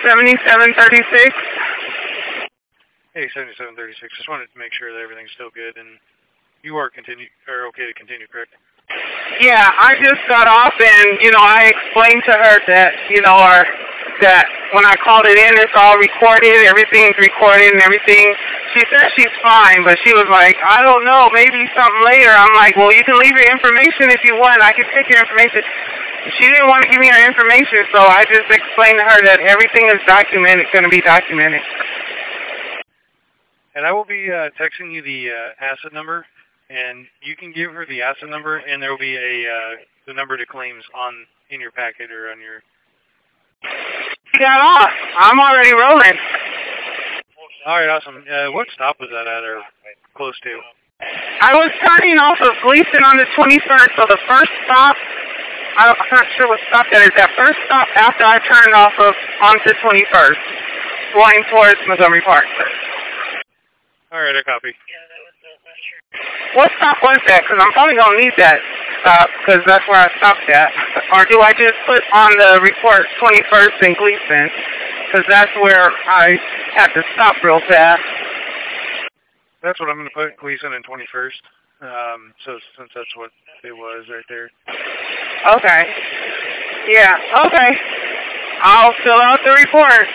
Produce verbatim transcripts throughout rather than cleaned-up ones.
seventy-seven thirty-six. Hey, seventy-seven thirty-six. Just wanted to make sure that everything's still good and you are continue are okay to continue, correct? Yeah, I just got off and, you know, I explained to her that, you know, our, that when I called it in, it's all recorded, everything's recorded and everything. She said she's fine, but she was like, I don't know, maybe something later. I'm like, well, you can leave your information if you want. I can take your information. She didn't want to give me her information, so I just explained to her that everything is documented, going to be documented. And I will be uh, texting you the uh, asset number, and you can give her the asset number, and there will be a uh, the number to claims on in your packet or on your. She got off. I'm already rolling. All right, awesome. Uh, what stop was that at, or close to? I was turning off of Gleason on the twenty-first, so the first stop. I don't, I'm not sure what stop that is. That first stop after I turned off of onto twenty-first, going towards Montgomery Park. All right, I copy. What stop was that? Because I'm probably going to need that stop, because that's where I stopped at. Or do I just put on the report twenty-first and Gleason? Because that's where I had to stop real fast. That's what I'm going to put, Gleason and twenty-first. Um, so since that's what it was right there. Okay. Yeah, okay. I'll fill out the report.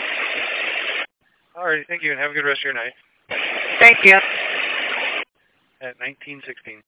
All right, thank you, and have a good rest of your night. Thank you. At nineteen sixteen.